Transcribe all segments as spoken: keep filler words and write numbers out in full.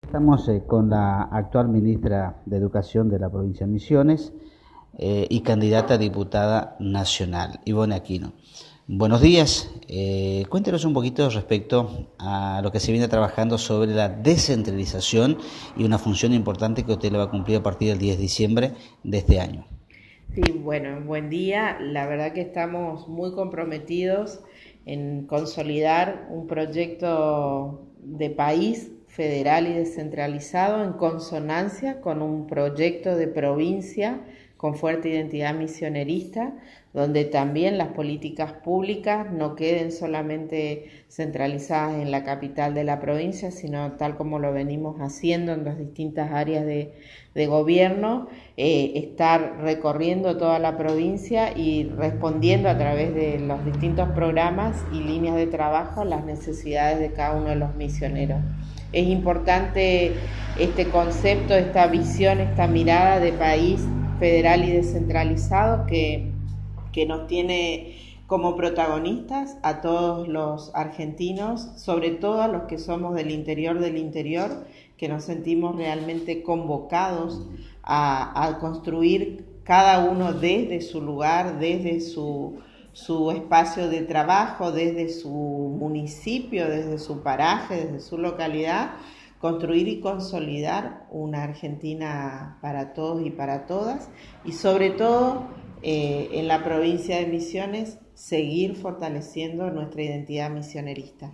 Estamos eh, con la actual ministra de Educación de la provincia de Misiones eh, y candidata a diputada nacional, Ivonne Aquino. Buenos días, eh, cuéntenos un poquito respecto a lo que se viene trabajando sobre la descentralización y una función importante que usted le va a cumplir a partir del diez de diciembre de este año. Sí, bueno, buen día. La verdad que estamos muy comprometidos en consolidar un proyecto de país federal y descentralizado en consonancia con un proyecto de provincia con fuerte identidad misionerista, donde también las políticas públicas no queden solamente centralizadas en la capital de la provincia, sino tal como lo venimos haciendo en las distintas áreas de, de gobierno, eh, estar recorriendo toda la provincia y respondiendo a través de los distintos programas y líneas de trabajo a las necesidades de cada uno de los misioneros. Es importante este concepto, esta visión, esta mirada de país federal y descentralizado que, que nos tiene como protagonistas a todos los argentinos, sobre todo a los que somos del interior del interior, que nos sentimos realmente convocados a, a construir cada uno desde su lugar, desde su, su espacio de trabajo, desde su municipio, desde su paraje, desde su localidad, construir y consolidar una Argentina para todos y para todas, y sobre todo eh, en la provincia de Misiones seguir fortaleciendo nuestra identidad misionerista.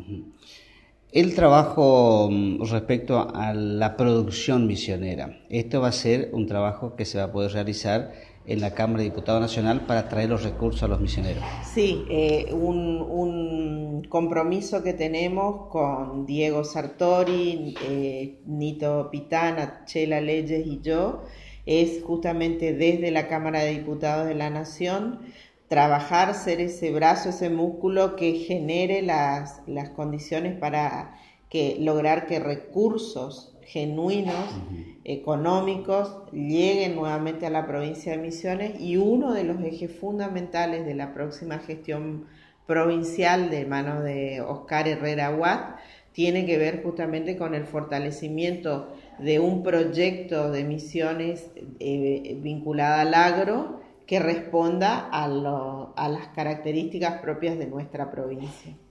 El trabajo respecto a la producción misionera, esto va a ser un trabajo que se va a poder realizar en la Cámara de Diputados Nacional para traer los recursos a los misioneros. Sí, eh, un, un compromiso que tenemos con Diego Sartori, eh, Nito Pitana, Chela Leyes y yo, es justamente desde la Cámara de Diputados de la Nación trabajar, ser ese brazo, ese músculo que genere las, las condiciones para que, lograr que recursos genuinos, uh-huh, económicos, lleguen nuevamente a la provincia de Misiones, y uno de los ejes fundamentales de la próxima gestión provincial de manos de Oscar Herrera Watt tiene que ver justamente con el fortalecimiento de un proyecto de misiones eh, vinculada al agro que responda a, lo, a las características propias de nuestra provincia.